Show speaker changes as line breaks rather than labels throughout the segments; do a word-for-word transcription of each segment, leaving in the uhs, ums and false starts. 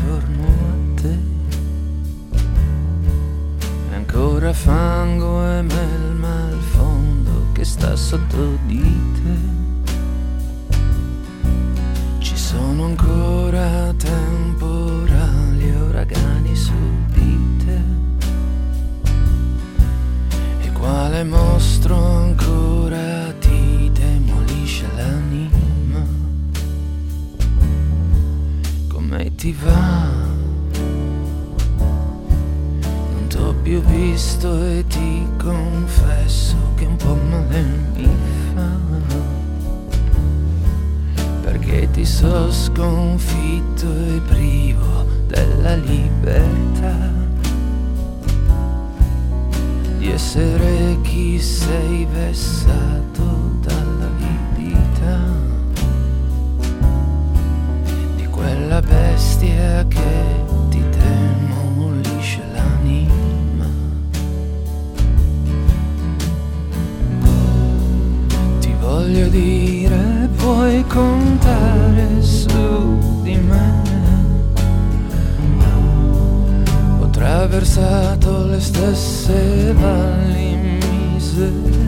intorno a te, e ancora fango e melma al fondo che sta sotto di te. Ci sono ancora temporali e uragani su di te, e quale mostro ancora ti demolisce l'anima. Come ti va? Non t'ho più visto e ti confesso che un po' male mi fa, perché ti so sconfitto e privo della libertà di essere chi sei, vessato dalla avidità di quella bestia che ti demolisce l'anima. Ti voglio dire, puoi contare su di me. Ho attraversato le stesse valli misere,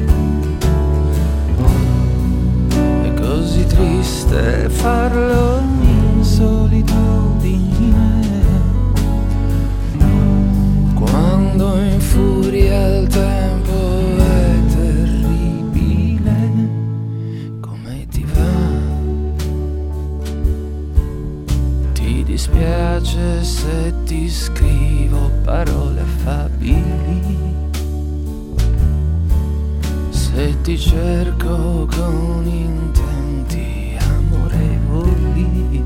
è così triste farlo in solitudine, quando infuria il tempo è terribile. Come ti va? Ti dispiace se ti scrivo parole affabili, se ti cerco con intenti amorevoli.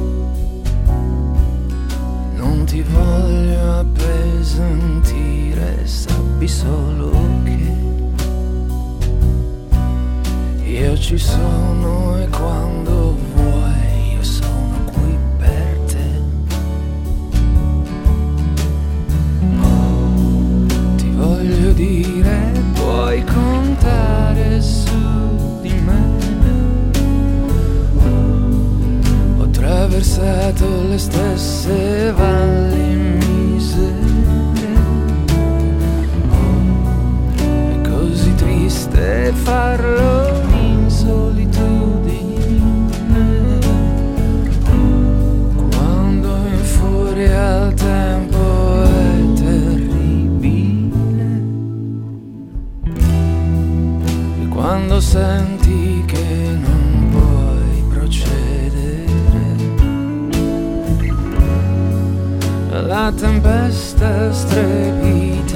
Non ti voglio appesantire, sappi solo che io ci sono, e quando vuoi io sono qui per te. Ti voglio dire, puoi contare su di me. Ho attraversato le stesse valli misere, è così triste farlo in solitudine, quando infuria il tempo è terribile, e quando senti che non puoi procedere, la tempesta strepita.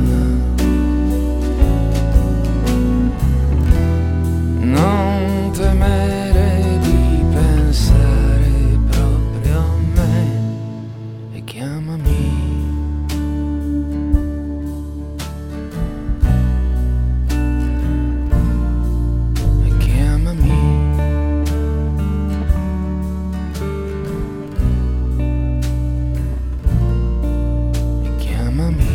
Non temere di pensare proprio a me, e chiamami. E chiamami. E chiamami.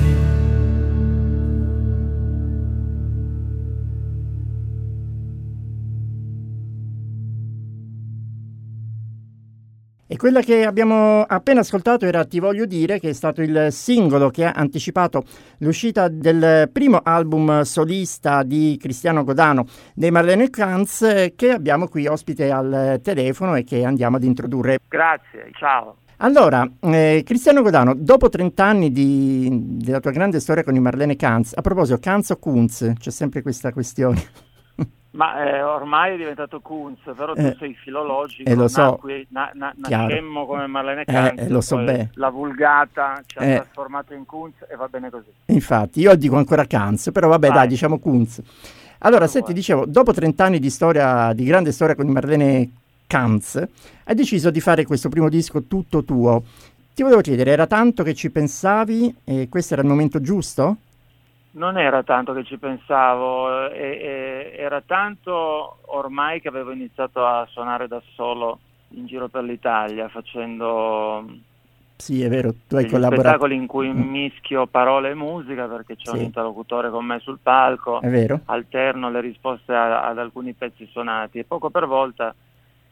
E quella che abbiamo appena ascoltato era Ti voglio dire, che è stato il singolo che ha anticipato l'uscita del primo album solista di Cristiano Godano dei Marlene Kranz, che abbiamo qui ospite al telefono e che andiamo ad introdurre.
Grazie, ciao.
Allora, eh, Cristiano Godano, dopo trenta anni di, della tua grande storia con i Marlene Kranz, a proposito, Kranz o Kunz? C'è sempre questa questione.
Ma eh, ormai è diventato Kunz, però tu
Eh,
sei filologico,
eh, lo so,
nacqui, na, na, nascemmo come Marlene Kranz,
Eh, eh, lo so
poi
bene.
la vulgata ci ha
Eh.
trasformato in Kunz e va bene così.
Infatti, io dico ancora Kranz, però vabbè,
Vai.
dai, diciamo Kunz. Allora,
Come
senti,
vuoi.
dicevo, dopo trenta anni di storia, di grande storia con i Marlene Kranz, hai deciso di fare questo primo disco tutto tuo. Ti volevo chiedere, era tanto che ci pensavi e questo era il momento giusto?
Non era tanto che ci pensavo, e, e, era tanto ormai che avevo iniziato a suonare da solo in giro per l'Italia, facendo
Sì, è vero, tu hai
degli
collaborato.
spettacoli in cui
Mm.
mischio parole e musica, perché c'è
Sì.
un interlocutore con me sul palco,
È vero?
alterno le risposte a, ad alcuni pezzi suonati, e poco per volta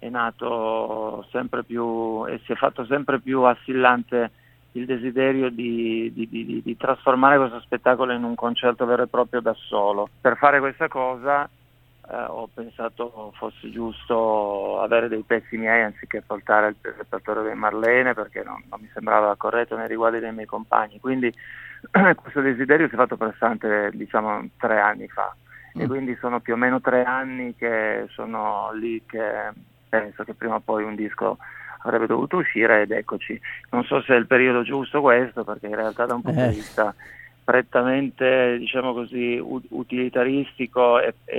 è nato sempre più e si è fatto sempre più assillante il desiderio di, di, di, di trasformare questo spettacolo in un concerto vero e proprio da solo. Per fare questa cosa eh, ho pensato fosse giusto avere dei pezzi miei anziché portare il repertorio dei Marlene, perché non, non mi sembrava corretto nei riguardi dei miei compagni. Quindi questo desiderio si è fatto pressante, diciamo, tre anni fa. Mm. E quindi sono più o meno tre anni che sono lì che penso che prima o poi un disco avrebbe dovuto uscire, ed eccoci. Non so se è il periodo giusto questo, perché in realtà da un punto
eh.
di vista prettamente, diciamo così, utilitaristico e, e,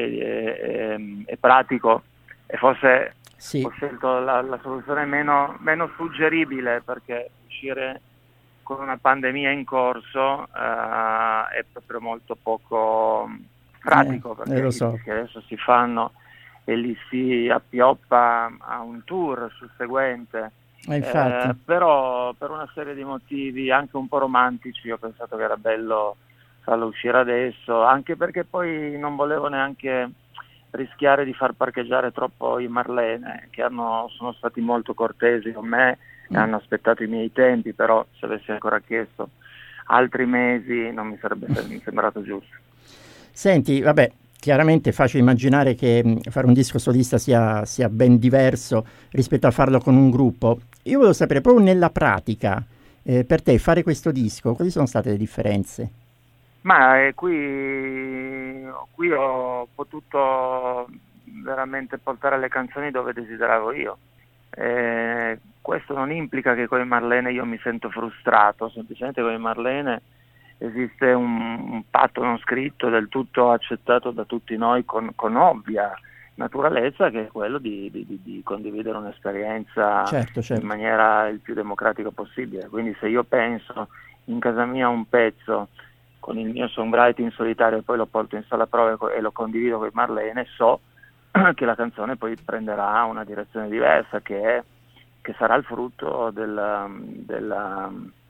e, e pratico, e forse
sì.
ho scelto la, la soluzione meno, meno suggeribile, perché uscire con una pandemia in corso uh, è proprio molto poco pratico,
eh,
perché
eh, lo so.
che adesso si fanno e li si appioppa a un tour susseguente.
Eh, infatti.
Eh, però per una serie di motivi anche un po' romantici ho pensato che era bello farlo uscire adesso, anche perché poi non volevo neanche rischiare di far parcheggiare troppo i Marlene, che hanno, sono stati molto cortesi con me mm. e hanno aspettato i miei tempi, però se avessi ancora chiesto altri mesi non mi sarebbe sembrato giusto.
Senti, vabbè, chiaramente è facile immaginare che mh, fare un disco solista sia, sia ben diverso rispetto a farlo con un gruppo. Io volevo sapere, proprio nella pratica, eh, per te fare questo disco, quali sono state le differenze?
Ma eh, qui, qui ho potuto veramente portare le canzoni dove desideravo io. Eh, questo non implica che con i Marlene io mi sento frustrato, semplicemente con i Marlene esiste un, un patto non scritto del tutto accettato da tutti noi con, con ovvia naturalezza, che è quello di, di, di condividere un'esperienza
certo, certo.
in maniera il più democratica possibile. Quindi se io penso in casa mia un pezzo con il mio songwriting solitario e poi lo porto in sala prove e lo condivido con i Marlene, so che la canzone poi prenderà una direzione diversa, che, è, che sarà il frutto del, della,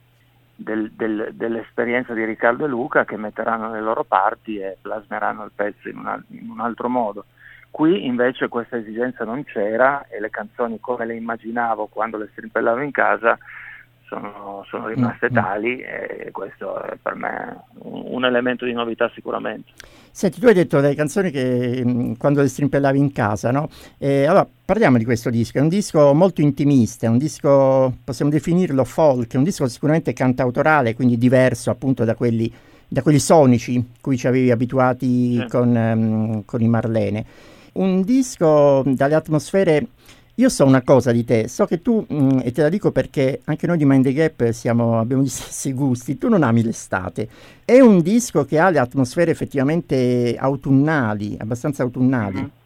del, del, dell'esperienza di Riccardo e Luca, che metteranno le loro parti e plasmeranno il pezzo in un, in un altro modo. Qui invece questa esigenza non c'era e le canzoni come le immaginavo quando le strimpellavo in casa sono, sono rimaste mm-hmm. tali, e questo è per me un, un elemento di novità sicuramente.
Senti, tu hai detto delle canzoni che mh, quando le strimpellavi in casa, no? E allora parliamo di questo disco. È un disco molto intimista, è un disco, possiamo definirlo folk, è un disco sicuramente cantautorale, quindi diverso appunto da quelli, da quelli sonici cui ci avevi abituati sì. con, um, con i Marlene. Un disco dalle atmosfere. Io so una cosa di te, so che tu, mh, e te la dico perché anche noi di Mind the Gap siamo, abbiamo gli stessi gusti, tu non ami l'estate. È un disco che ha le atmosfere effettivamente autunnali, abbastanza autunnali. Mm-hmm.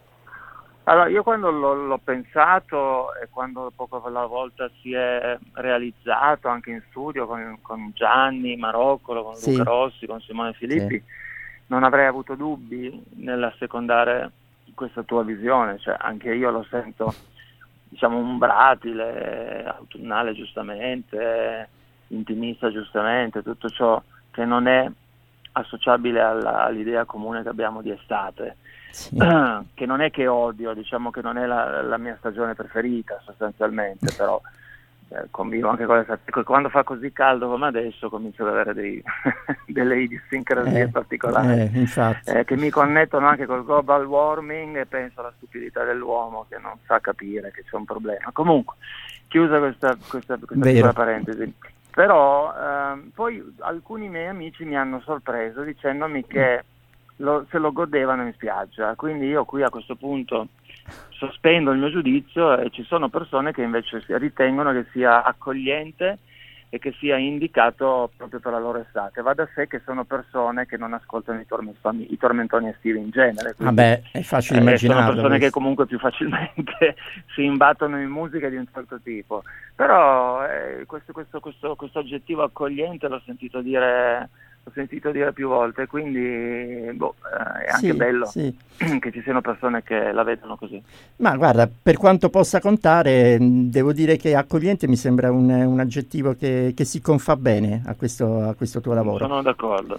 Allora, io quando l'ho, l'ho pensato e quando poco alla volta si è realizzato anche in studio con, con Gianni Maroccolo, con sì. Luca Rossi, con Simone Filippi, sì. non avrei avuto dubbi nell'assecondare questa tua visione, cioè anche io lo sento, diciamo, umbratile, autunnale giustamente, intimista giustamente, tutto ciò che non è associabile alla, all'idea comune che abbiamo di estate, sì. che non è che odio, diciamo che non è la, la mia stagione preferita sostanzialmente, però eh, convivo anche con l'estate. Quando fa così caldo come adesso comincio ad avere dei, delle idiosincrasie
eh,
particolari
eh, infatti.
Eh, che mi connettono anche col global warming, e penso alla stupidità dell'uomo che non sa capire che c'è un problema. Comunque, chiusa questa, questa, questa piccola parentesi, però ehm, poi alcuni miei amici mi hanno sorpreso dicendomi che lo, se lo godevano in spiaggia, quindi io qui a questo punto sospendo il mio giudizio, e ci sono persone che invece ritengono che sia accogliente e che sia indicato proprio per la loro estate. Va da sé che sono persone che non ascoltano i tormentoni, i tormentoni estivi in genere.
Vabbè, è facile
eh,
immaginarlo.
Sono persone
questo.
che comunque più facilmente si imbattono in musica di un certo tipo. Però eh, questo, questo, questo, questo aggettivo accogliente l'ho sentito dire... Ho sentito dire più volte, quindi boh, eh, è anche
sì,
bello
sì.
che ci siano persone che la vedono così.
Ma guarda, per quanto possa contare, devo dire che accogliente mi sembra un, un aggettivo che, che si confà bene a questo, a questo tuo lavoro.
Sono d'accordo.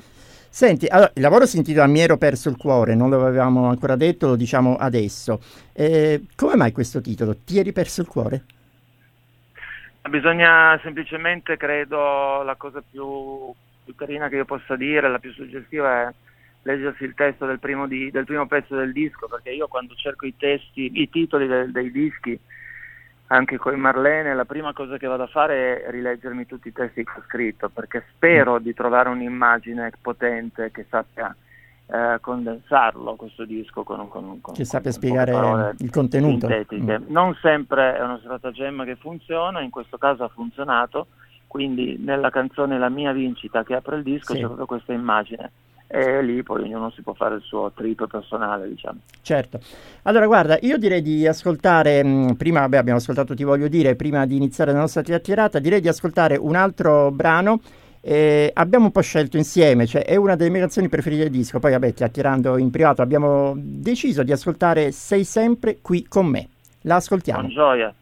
Senti, allora, il lavoro si intitola Mi ero perso il cuore, non lo avevamo ancora detto, lo diciamo adesso. Eh, come mai questo titolo? Ti eri perso il cuore?
Bisogna semplicemente, credo, la cosa più, più carina che io possa dire, la più suggestiva è leggersi il testo del primo, di, del primo pezzo del disco, perché io quando cerco i testi, i titoli de, dei dischi, anche con Marlene, la prima cosa che vado a fare è rileggermi tutti i testi che ho scritto, perché spero di trovare un'immagine potente che sappia eh, condensarlo, questo disco, con, con, con
che sappia
con
spiegare il contenuto.
Sintetiche. Mm. Non sempre è uno stratagemma che funziona, in questo caso ha funzionato, quindi nella canzone La mia vincita che apre il disco, sì, c'è proprio questa immagine. E lì poi ognuno si può fare il suo trip personale, diciamo.
Certo. Allora guarda, io direi di ascoltare, mh, prima vabbè, abbiamo ascoltato Ti voglio dire, prima di iniziare la nostra chiacchierata, direi di ascoltare un altro brano. Eh, abbiamo un po' scelto insieme, cioè è una delle mie canzoni preferite del disco, poi vabbè, chiacchierando in privato abbiamo deciso di ascoltare Sei sempre qui con me. La ascoltiamo.
Con gioia.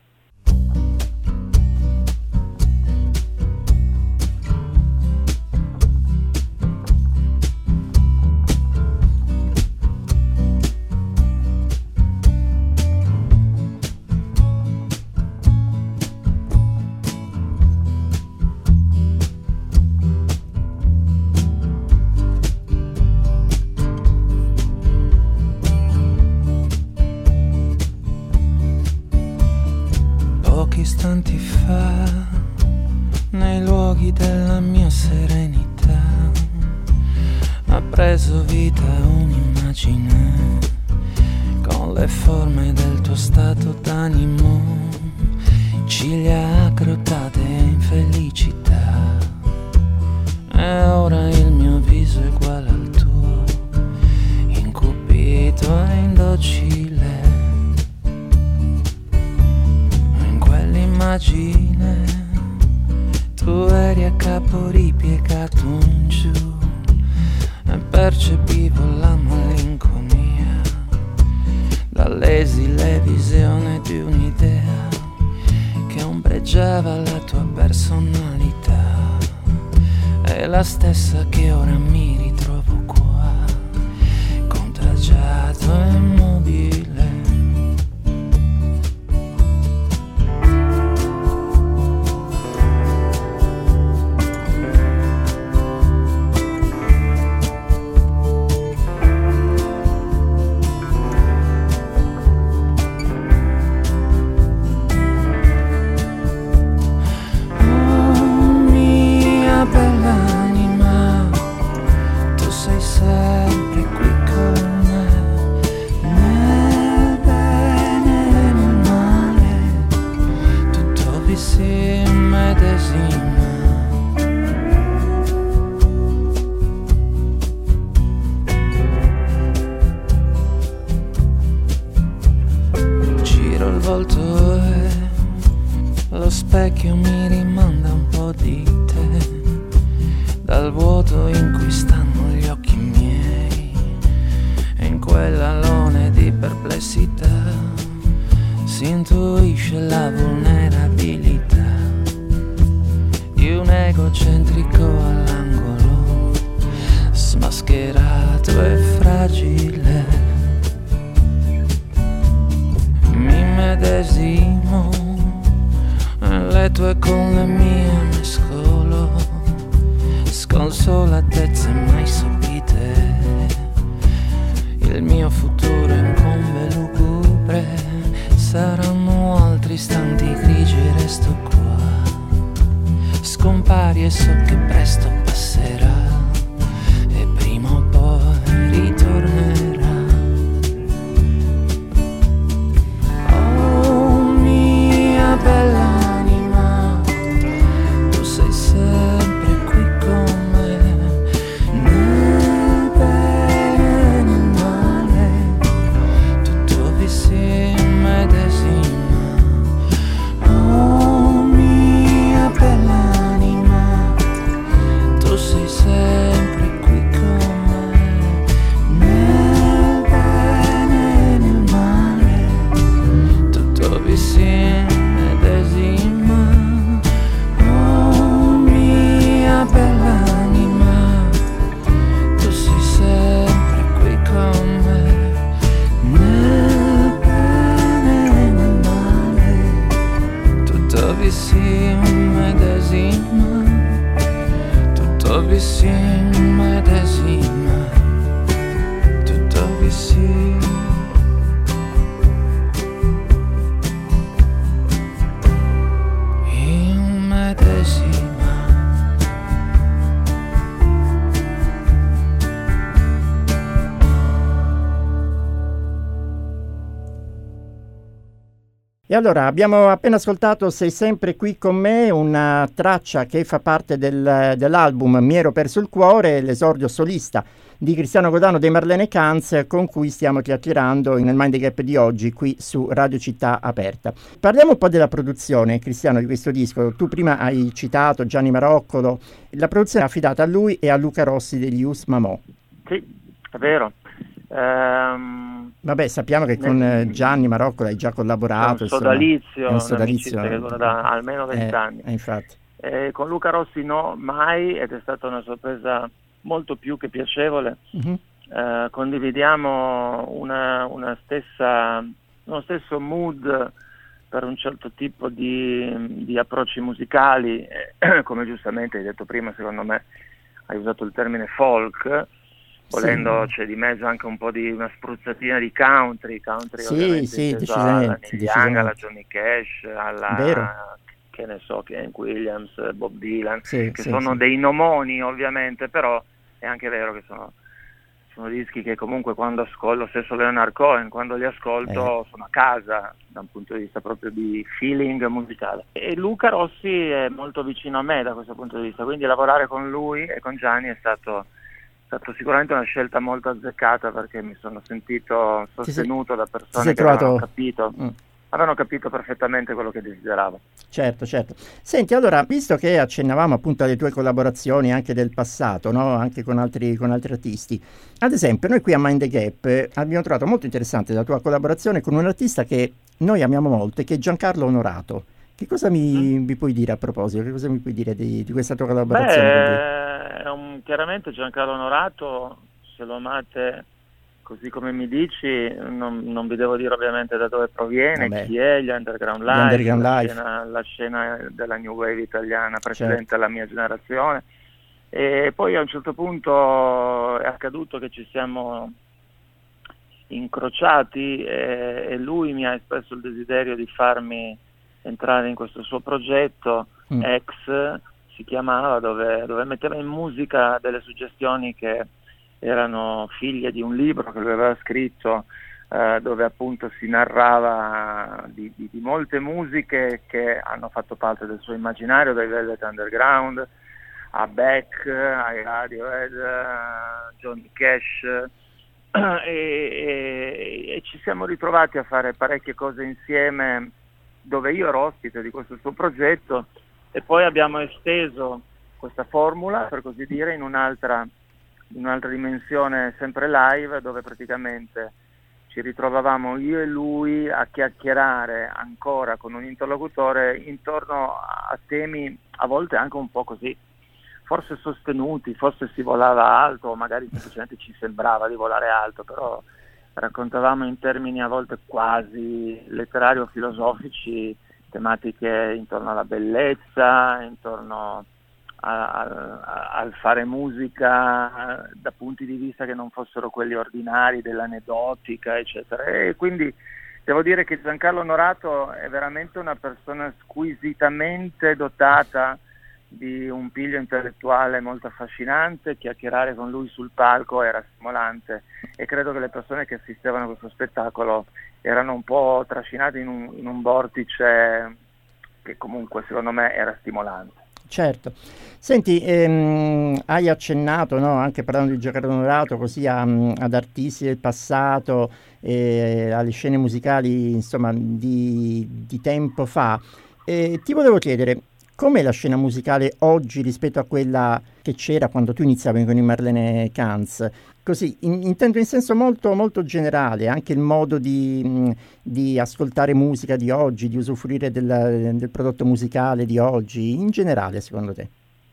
Istanti fa, nei luoghi della mia serenità, ha preso vita un'immagine con le forme del tuo stato d'animo, ciglia aggrottate in felicità. E ora il mio viso è uguale al tuo, incupito e indocile. Immagine, tu eri a capo ripiegato in giù e percepivo la malinconia dall'esile visione di un'idea che ombreggiava la tua personalità. È la stessa che ora mi ritrovo qua, contagiato e immobile. Sempre qui con me.
E allora abbiamo appena ascoltato Sei sempre qui con me, una traccia che fa parte del, dell'album Mi ero perso il cuore, l'esordio solista di Cristiano Godano dei Marlene Canz, con cui stiamo chiacchierando nel Mind the Gap di oggi qui su Radio Città Aperta. Parliamo un po' della produzione, Cristiano, di questo disco. Tu prima hai citato Gianni Maroccolo, la produzione è affidata a lui e a Luca Rossi degli Us Mamò.
Sì, è vero. Um,
Vabbè, sappiamo che con
nel,
Gianni Maroccolo hai già collaborato.
È un sodalizio,
insomma, è un sodalizio
che dura da almeno vent'anni.
Eh, infatti.
Eh, con Luca Rossi no, mai, ed è stata una sorpresa molto più che piacevole. Uh-huh. Eh, condividiamo una, una stessa, uno stesso mood per un certo tipo di, di approcci musicali, eh, come giustamente hai detto prima, secondo me hai usato il termine folk. Volendo sì. C'è di mezzo anche un po' di una spruzzatina di country, country
sì,
ovviamente
sì,
alla Neil Young, alla Johnny Cash, alla
Vero.
che ne so, Hank Williams, Bob Dylan,
sì,
che
sì,
sono
sì.
dei nomoni ovviamente, però è anche vero che sono, sono dischi che comunque quando ascolto, lo stesso Leonard Cohen, quando li ascolto eh. sono a casa da un punto di vista proprio di feeling musicale. E Luca Rossi è molto vicino a me da questo punto di vista, quindi lavorare con lui e con Gianni è stato... È stata sicuramente una scelta molto azzeccata, perché mi sono sentito sostenuto sei, da persone che trovato... avevano capito mm. avevano capito perfettamente quello che desideravo.
Certo, certo. Senti, allora, visto che accennavamo appunto alle tue collaborazioni anche del passato, no? Anche con altri, con altri artisti, ad esempio noi qui a Mind the Gap eh, abbiamo trovato molto interessante la tua collaborazione con un artista che noi amiamo molto, che è Giancarlo Onorato. Che cosa mi, mm. mi puoi dire a proposito? Che cosa mi puoi dire di, di questa tua collaborazione?
Beh, è un, chiaramente Giancarlo Onorato, se lo amate così come mi dici, non, non vi devo dire ovviamente da dove proviene, Vabbè. chi è, gli Underground Life,
Underground
la,
Life.
Scena, la scena della New Wave italiana precedente
certo.
alla mia generazione. E poi a un certo punto è accaduto che ci siamo incrociati e, e lui mi ha espresso il desiderio di farmi entrare in questo suo progetto, mm. X si chiamava, dove, dove metteva in musica delle suggestioni che erano figlie di un libro che lui aveva scritto, eh, dove appunto si narrava di, di, di molte musiche che hanno fatto parte del suo immaginario, dai Velvet Underground a Beck, ai Radiohead, a Johnny Cash, e, e, e ci siamo ritrovati a fare parecchie cose insieme, dove io ero ospite di questo suo progetto, e poi abbiamo esteso questa formula, per così dire, in un'altra in un'altra dimensione sempre live, dove praticamente ci ritrovavamo io e lui a chiacchierare ancora con un interlocutore intorno a temi a volte anche un po' così, forse sostenuti, forse si volava alto, o magari semplicemente ci sembrava di volare alto, però raccontavamo in termini a volte quasi letterario-filosofici tematiche intorno alla bellezza, intorno Al, al fare musica da punti di vista che non fossero quelli ordinari dell'aneddotica, eccetera. E quindi devo dire che Giancarlo Onorato è veramente una persona squisitamente dotata di un piglio intellettuale molto affascinante. Chiacchierare con lui sul palco era stimolante, e credo che le persone che assistevano a questo spettacolo erano un po' trascinate in un, in un vortice che comunque secondo me era stimolante.
Certo. Senti, ehm, hai accennato, no, anche parlando di Giancarlo Onorato, così a, ad artisti del passato, eh, alle scene musicali, insomma, di, di tempo fa. E ti volevo chiedere, com'è la scena musicale oggi rispetto a quella che c'era quando tu iniziavi con i Marlene Canz? Così, in, intendo in senso molto, molto generale, anche il modo di, di ascoltare musica di oggi, di usufruire del, del prodotto musicale di oggi, in generale, secondo te?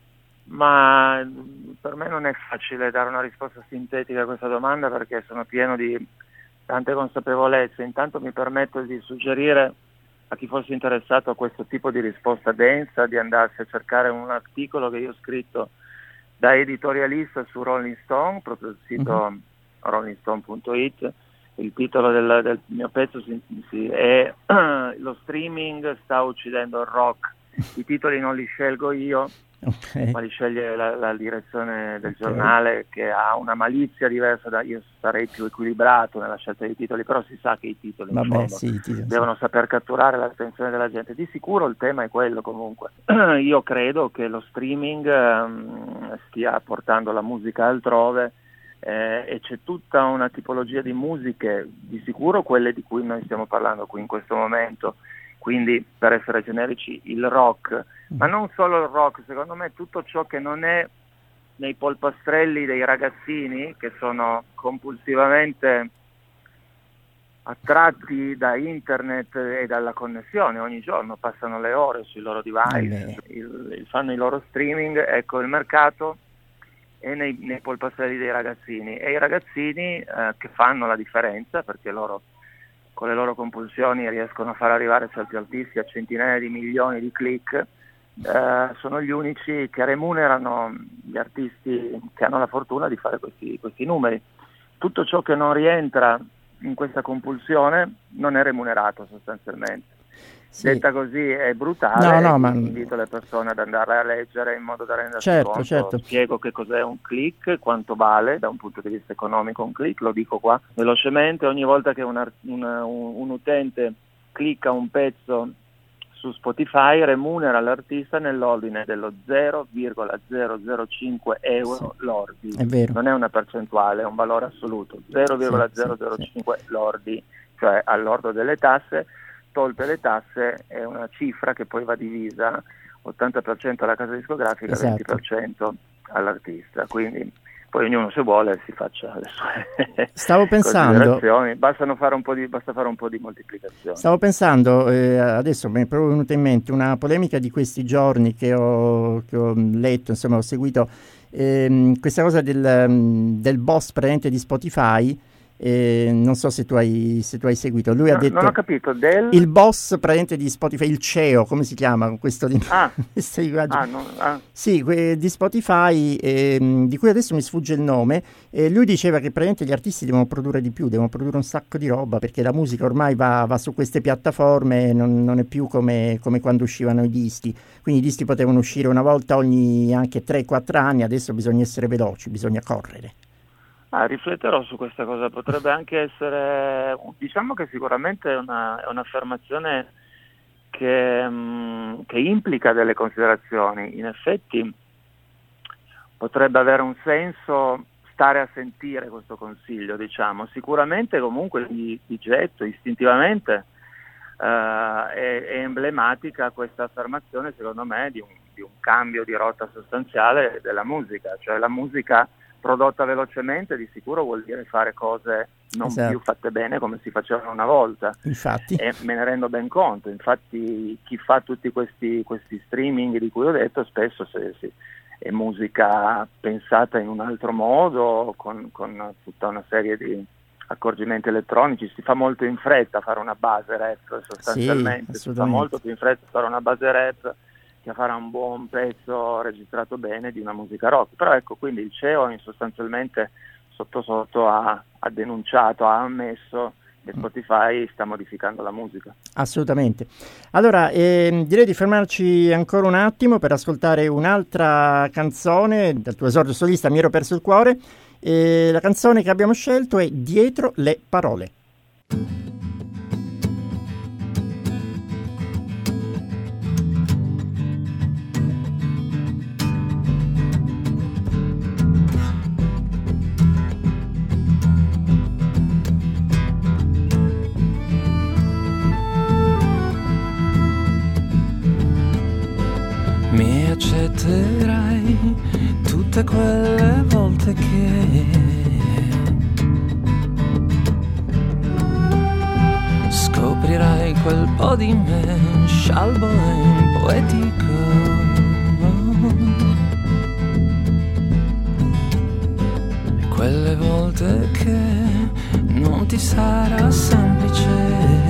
Ma per me non è facile dare una risposta sintetica a questa domanda, perché sono pieno di tante consapevolezze. Intanto mi permetto di suggerire a chi fosse interessato a questo tipo di risposta densa di andarsi a cercare un articolo che io ho scritto da editorialista su Rolling Stone, proprio il sito mm-hmm. rolling stone punto it. Il titolo del, del mio pezzo si, si è Lo streaming sta uccidendo il rock. I titoli non li scelgo io, okay. ma li sceglie la, la direzione del okay. giornale, che ha una malizia diversa. Da, io sarei più equilibrato nella scelta dei titoli, però si sa che i titoli,
Vabbè,
in fondo,
sì, titoli,
devono
sì.
saper catturare l'attenzione della gente. Di sicuro il tema è quello comunque. Io credo che lo streaming um, stia portando la musica altrove, eh, e c'è tutta una tipologia di musiche, di sicuro quelle di cui noi stiamo parlando qui in questo momento, quindi per essere generici il rock, ma non solo il rock, secondo me tutto ciò che non è nei polpastrelli dei ragazzini che sono compulsivamente attratti da internet e dalla connessione, ogni giorno passano le ore sui loro device, il, il, fanno i loro streaming. Ecco, il mercato è nei, nei polpastrelli dei ragazzini, e i ragazzini eh, che fanno la differenza, perché loro con le loro compulsioni riescono a far arrivare certi artisti a centinaia di milioni di click, eh, sono gli unici che remunerano gli artisti che hanno la fortuna di fare questi, questi numeri. Tutto ciò che non rientra in questa compulsione non è remunerato sostanzialmente. Sì. Detta così è brutale,
no, no, ma...
invito le persone ad andare a leggere in modo da rendersi
certo,
conto.
Certo.
Spiego che cos'è un click, quanto vale da un punto di vista economico un click, lo dico qua velocemente. Ogni volta che un, una, un, un utente clicca un pezzo su Spotify remunera l'artista nell'ordine dello zero virgola zero zero cinque euro sì. lordi.
È vero.
Non è una percentuale, è un valore assoluto, zero virgola zero zero cinque sì, sì. lordi, cioè all'ordo delle tasse. Tolte le tasse è una cifra che poi va divisa ottanta per cento alla casa discografica, esatto. venti per cento all'artista, quindi poi ognuno, se vuole, si faccia le sue
Stavo pensando,
bastano fare un po' di, basta fare un po' di moltiplicazione.
Stavo pensando, eh, adesso mi è proprio venuta in mente una polemica di questi giorni che ho, che ho letto, insomma ho seguito, ehm, questa cosa del, del boss presente di Spotify. Eh, non so se tu hai, se tu hai seguito. Lui no, ha detto,
non ho capito, del...
il boss praticamente di Spotify, il C E O, come si chiama questo di...
ah. ah, no, ah.
sì, que- di Spotify, eh, di cui adesso mi sfugge il nome, eh, lui diceva che praticamente gli artisti devono produrre di più, devono produrre un sacco di roba, perché la musica ormai va, va su queste piattaforme, non, non è più come, come quando uscivano i dischi, quindi i dischi potevano uscire una volta ogni anche tre quattro anni, adesso bisogna essere veloci, bisogna correre.
Ah, rifletterò su questa cosa, potrebbe anche essere, diciamo che sicuramente è, una, è un'affermazione che, mh, che implica delle considerazioni. In effetti potrebbe avere un senso stare a sentire questo consiglio, diciamo. Sicuramente comunque di, di getto, istintivamente, uh, è, è emblematica questa affermazione, secondo me, di un, di un cambio di rotta sostanziale della musica, cioè la musica prodotta velocemente di sicuro vuol dire fare cose non esatto. più fatte bene come si facevano una volta.
Infatti.
E me ne rendo ben conto. Infatti chi fa tutti questi, questi streaming di cui ho detto spesso se, se, è musica pensata in un altro modo, con, con tutta una serie di accorgimenti elettronici. Si fa molto in fretta a fare una base rap sostanzialmente,
sì,
si fa molto più in fretta a fare una base rap che farà un buon pezzo registrato bene di una musica rock. Però ecco, quindi il C E O sostanzialmente sotto sotto ha, ha denunciato, ha ammesso che Spotify sta modificando la musica.
Assolutamente. Allora, eh, direi di fermarci ancora un attimo per ascoltare un'altra canzone dal tuo esordio solista, Mi ero perso il cuore. E la canzone che abbiamo scelto è Dietro le parole.
Mi accetterai tutte quelle volte che scoprirai quel po' di me scialbo e poetico. E quelle volte che non ti sarà semplice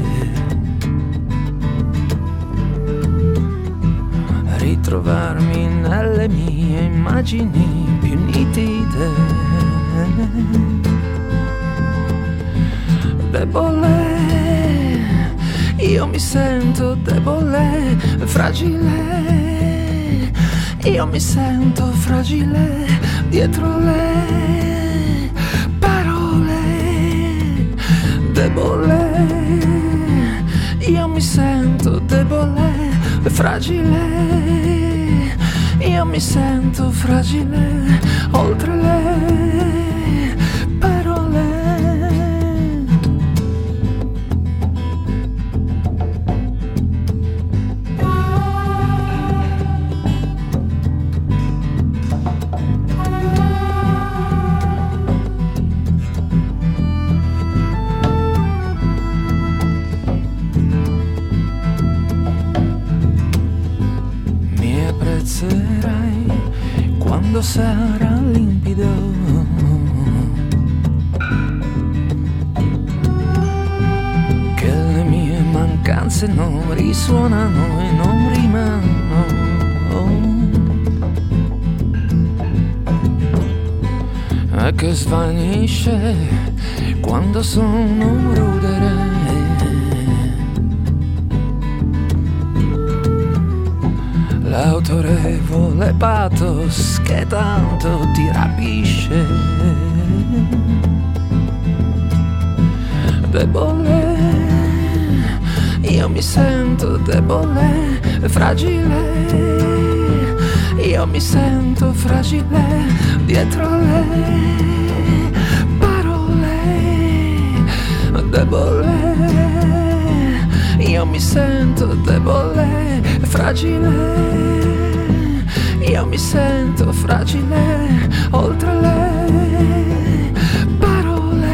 ritrovarmi nelle mie immagini più nitide. Debole, io mi sento debole, fragile, io mi sento fragile dietro le parole, debole, io mi sento debole e fragile, io mi sento fragile oltre le parole. Quando sarà limpido, che le mie mancanze non risuonano e non rimano, e che svanisce quando sono rudere. L'autorevole pathos che tanto ti rapisce, debole, io mi sento debole e fragile, io mi sento fragile dietro le parole, debole, io mi sento debole e fragile, io mi sento fragile oltre le parole,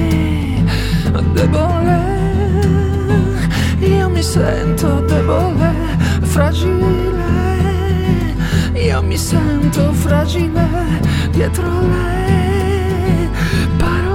debole, io mi sento debole e fragile, io mi sento fragile dietro le parole.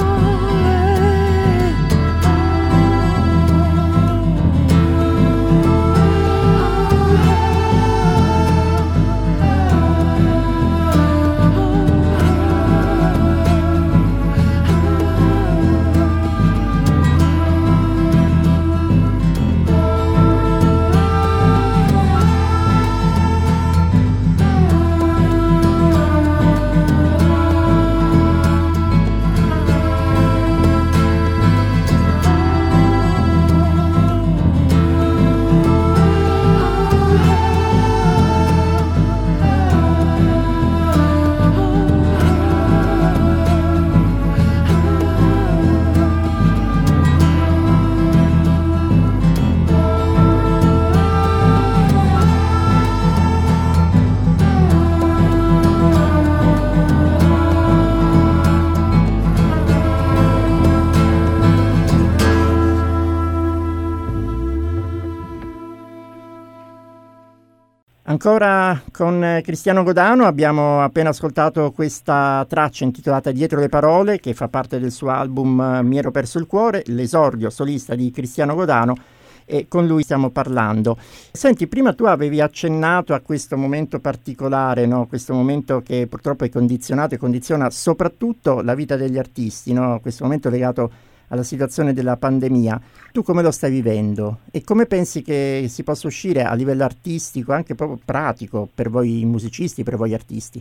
Ancora con Cristiano Godano abbiamo appena ascoltato questa traccia intitolata Dietro le parole, che fa parte del suo album Mi ero perso il cuore, l'esordio solista di Cristiano Godano, e con lui stiamo parlando. Senti, prima tu avevi accennato a questo momento particolare, no? Questo momento che purtroppo è condizionato e condiziona soprattutto la vita degli artisti, no? Questo momento legato alla situazione della pandemia. Tu come lo stai vivendo e come pensi che si possa uscire a livello artistico, anche proprio pratico, per voi musicisti, per voi artisti?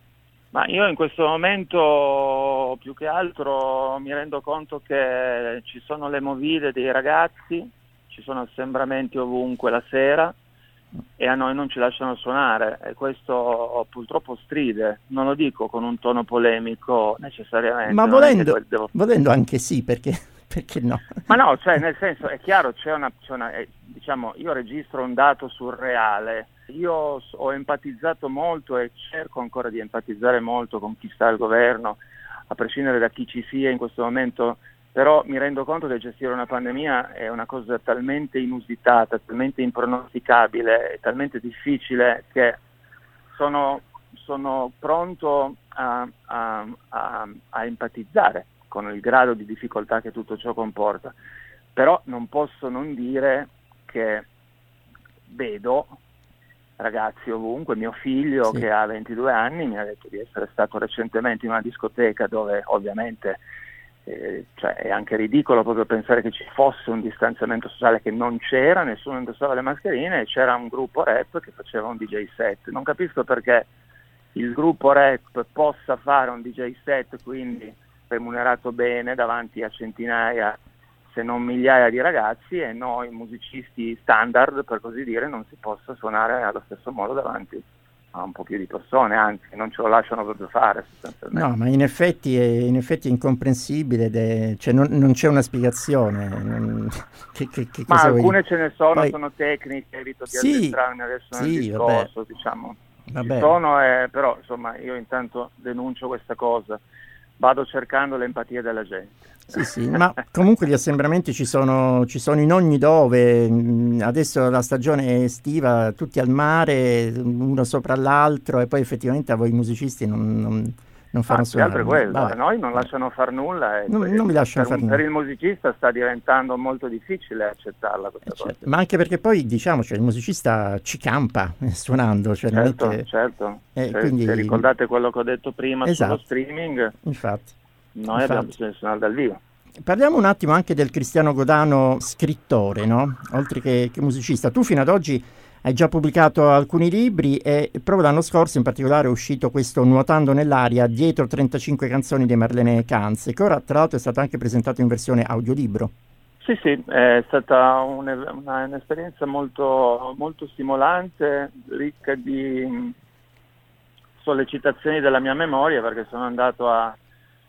Ma io in questo momento più che altro mi rendo conto che ci sono le movide dei ragazzi, ci sono assembramenti ovunque la sera e a noi non ci lasciano suonare, e questo purtroppo stride. Non lo dico con un tono polemico necessariamente,
ma volendo, devo... volendo anche sì, perché, perché no?
Ma no, cioè nel senso, è chiaro, c'è una, c'è una eh, diciamo, io registro un dato surreale. Io ho empatizzato molto e cerco ancora di empatizzare molto con chi sta al governo, a prescindere da chi ci sia in questo momento. Però mi rendo conto che gestire una pandemia è una cosa talmente inusitata, talmente impronosticabile, talmente difficile, che sono, sono pronto a, a, a, a empatizzare con il grado di difficoltà che tutto ciò comporta. Però non posso non dire che vedo ragazzi ovunque. Mio figlio, sì, che ha ventidue anni, mi ha detto di essere stato recentemente in una discoteca dove ovviamente eh, cioè è anche ridicolo proprio pensare che ci fosse un distanziamento sociale, che non c'era, nessuno indossava le mascherine e c'era un gruppo rap che faceva un D J set. Non capisco perché il gruppo rap possa fare un D J set, quindi remunerato bene davanti a centinaia se non migliaia di ragazzi, e noi musicisti standard, per così dire, non si possa suonare allo stesso modo davanti a un po' più di persone, anzi non ce lo lasciano proprio fare sostanzialmente.
No, ma in effetti è, in effetti è incomprensibile, ed è, cioè non, non c'è una spiegazione. Non, che, che, che
ma
cosa
alcune
vuoi?
ce ne sono,
Poi,
sono tecniche, evito di
sì,
addentrarmi adesso nel
sì,
discorso,
vabbè.
diciamo,
Vabbè.
ci sono, eh, però insomma io intanto denuncio questa cosa, vado cercando l'empatia della gente.
Sì, sì, ma comunque gli assembramenti ci sono, ci sono in ogni dove. Adesso la stagione estiva, tutti al mare, uno sopra l'altro, e poi effettivamente a voi musicisti non, non, non fanno
Ah,
suonare.
altro è quello,
Vabbè.
a noi non lasciano far nulla e
Non,
per,
non mi lasciano
per,
fare nulla.
per il musicista sta diventando molto difficile accettarla questa
Eh,
cosa.
certo. Ma anche perché poi, diciamo, cioè, il musicista ci campa eh, suonando, cioè non è
Certo,
che...
certo.
eh,
se,
quindi...
se ricordate quello che ho detto prima
Esatto.
sullo streaming,
Infatti.
noi
Infatti.
abbiamo bisogno di suonare dal vivo.
Parliamo un attimo anche del Cristiano Godano scrittore, no? Oltre che, che musicista. Tu fino ad oggi hai già pubblicato alcuni libri, e proprio l'anno scorso in particolare è uscito questo Nuotando nell'aria, dietro trentacinque canzoni di Marlene Kanz, che ora tra l'altro è stato anche presentato in versione audiolibro.
Sì, sì, è stata un, una, un'esperienza molto, molto stimolante, ricca di sollecitazioni della mia memoria, perché sono andato a...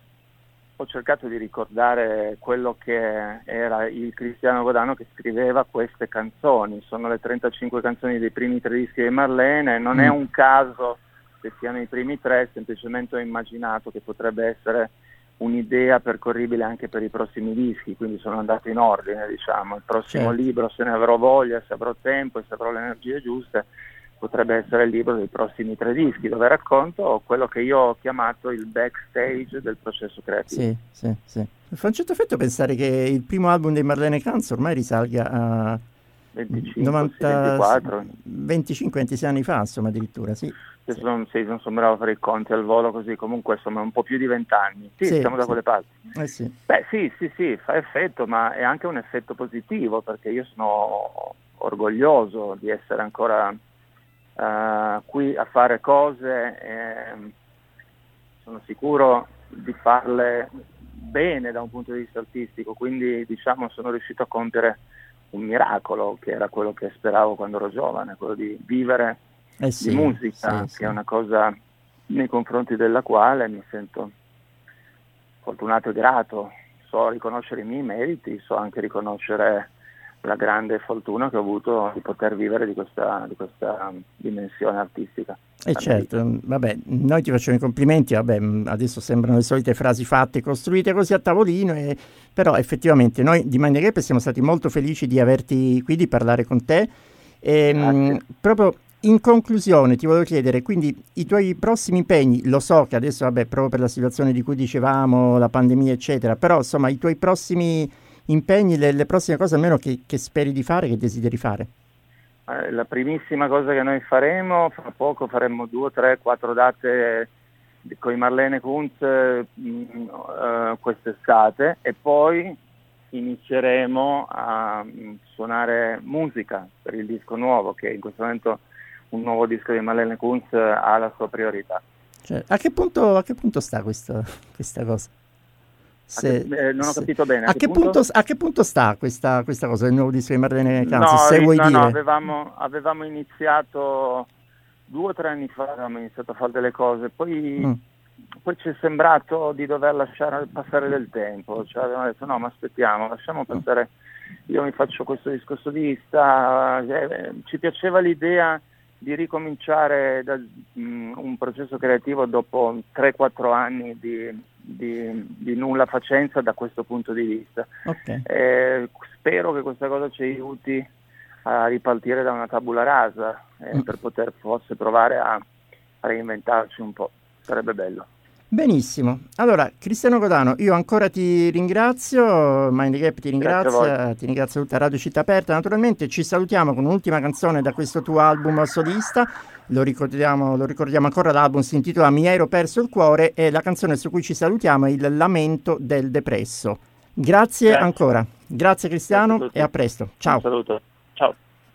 ho cercato di ricordare quello che era il Cristiano Godano che scriveva queste canzoni. Sono le trentacinque canzoni dei primi tre dischi di Marlene, non mm. è un caso che siano i primi tre, semplicemente ho immaginato che potrebbe essere un'idea percorribile anche per i prossimi dischi, quindi sono andato in ordine, diciamo. Il prossimo
certo.
libro, se ne avrò voglia, se avrò tempo e se avrò le energie giuste, potrebbe essere il libro dei prossimi tre dischi, dove racconto quello che io ho chiamato il backstage del processo creativo.
Sì, sì, sì. Mi fa un certo effetto pensare che il primo album di Marlene Kanz ormai risalga a
venticinque,
novanta,
ventiquattro
venticinque ventisei anni fa, insomma, addirittura, sì.
Sì. Non, sì, non sono bravo a fare i conti al volo così, comunque insomma un po' più di vent'anni. Sì,
sì,
siamo da
sì.
quelle parti.
Eh sì.
Beh sì, sì, sì, fa effetto, ma è anche un effetto positivo, perché io sono orgoglioso di essere ancora uh, qui a fare cose, e sono sicuro di farle bene da un punto di vista artistico, quindi diciamo sono riuscito a compiere un miracolo, che era quello che speravo quando ero giovane, quello di vivere
Eh sì,
di musica,
sì,
che
sì.
è una cosa nei confronti della quale mi sento fortunato e grato. So riconoscere i miei meriti, so anche riconoscere la grande fortuna che ho avuto di poter vivere di questa, di questa dimensione artistica.
E eh certo, vabbè, noi ti facciamo i complimenti, vabbè, adesso sembrano le solite frasi fatte, costruite così a tavolino, e, però effettivamente noi di Mind the Gap siamo stati molto felici di averti qui, di parlare con te. E, mh, proprio in conclusione ti volevo chiedere, quindi i tuoi prossimi impegni, lo so che adesso, vabbè, proprio per la situazione di cui dicevamo, la pandemia eccetera, però insomma i tuoi prossimi impegni, le, le prossime cose almeno che, che speri di fare, che desideri fare?
Eh, la primissima cosa che noi faremo, fra poco faremo due, tre, quattro date con i Marlene Kunz uh, uh, quest'estate, e poi inizieremo a um, suonare musica per il disco nuovo, che in questo momento un nuovo disco di Marlene Kunz ha la sua priorità.
Cioè, a che punto, a che punto sta questa, questa cosa? Se,
che, eh, non ho
se,
capito bene.
A, a, che, che punto? Punto, a che punto sta questa, questa cosa, il nuovo disco di Marlene Kanz?
No,
se vuoi
no,
dire.
no, avevamo, avevamo iniziato due o tre anni fa, avevamo iniziato a fare delle cose, poi, mm. poi ci è sembrato di dover lasciare passare del tempo, cioè abbiamo detto no, ma aspettiamo, lasciamo passare, io mi faccio questo disco solista, eh, ci piaceva l'idea di ricominciare da, um, un processo creativo dopo tre quattro anni di, di, di nulla facenza da questo punto di vista.
Okay.
Eh, spero che questa cosa ci aiuti a ripartire da una tabula rasa, eh, mm. per poter forse provare a, a reinventarci un po', sarebbe bello.
Benissimo, allora Cristiano Godano, io ancora ti ringrazio, Mindgap ti ringrazia, ti ringrazio tutta Radio Città Aperta, naturalmente ci salutiamo con un'ultima canzone da questo tuo album solista, lo ricordiamo, lo ricordiamo ancora, l'album si intitola Mi ero perso il cuore e la canzone su cui ci salutiamo è Il lamento del depresso. Grazie, Grazie. ancora, grazie Cristiano Grazie a e a presto, ciao.
Un saluto, ciao.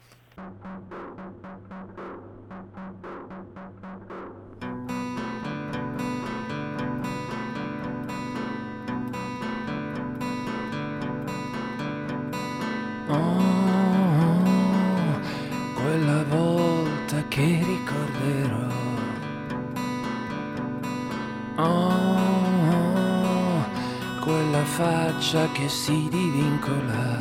Quella volta che ricorderò, oh, quella faccia che si divincola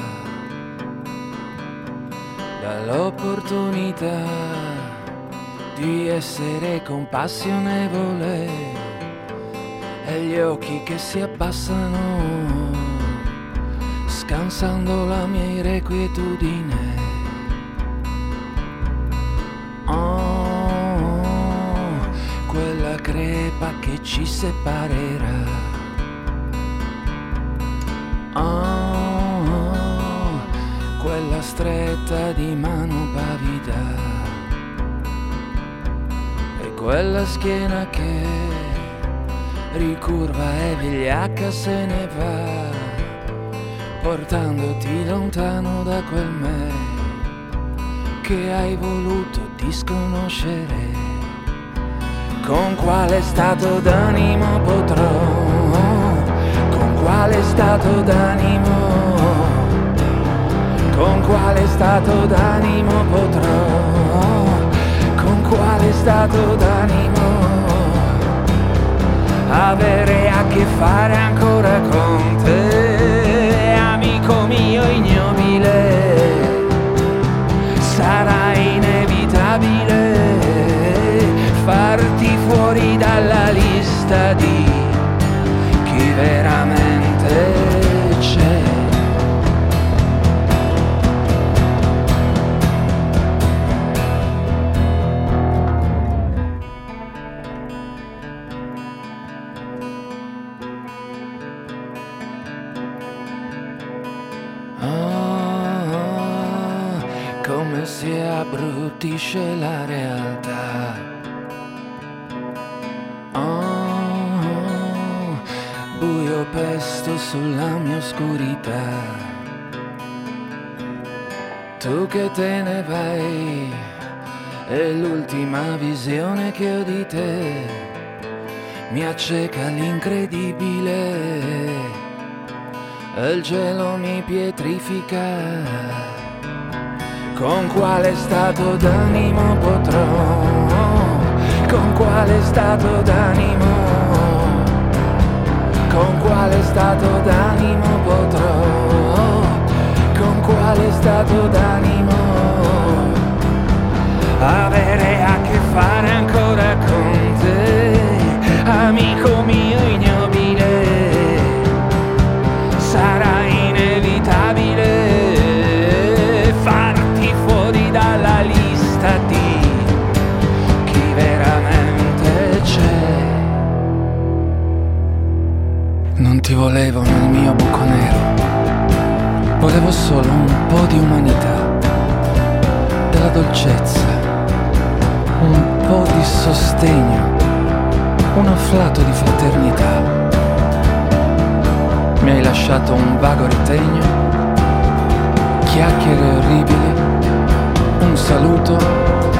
dall'opportunità di essere compassionevole e gli occhi che si abbassano scansando la mia irrequietudine. Oh, quella crepa che ci separerà. Oh, quella stretta di mano pavida e quella schiena che ricurva e vigliacca se ne va, portandoti lontano da quel me che hai voluto disconoscere. Con quale stato d'animo potrò, con quale stato d'animo, con quale stato d'animo potrò, con quale stato d'animo avere a che fare ancora con te, amico mio ignobile. Sarà inevitabile farti fuori dalla lista di chi veramente c'è. Come si abbruttisce la realtà. Oh, buio pesto sulla mia oscurità. Tu che te ne vai, è l'ultima visione che ho di te. Mi acceca l'incredibile e il cielo mi pietrifica. Con quale stato d'animo potrò, con quale stato d'animo, con quale stato d'animo potrò, con quale stato d'animo avere a che fare ancora con te, amico mio ignobile. Sarà inevitabile dalla lista di chi veramente c'è. Non ti volevo nel mio buco nero, volevo solo un po' di umanità, della dolcezza, un po' di sostegno, un afflato di fraternità. Mi hai lasciato un vago ritegno, chiacchiere orribili, un saluto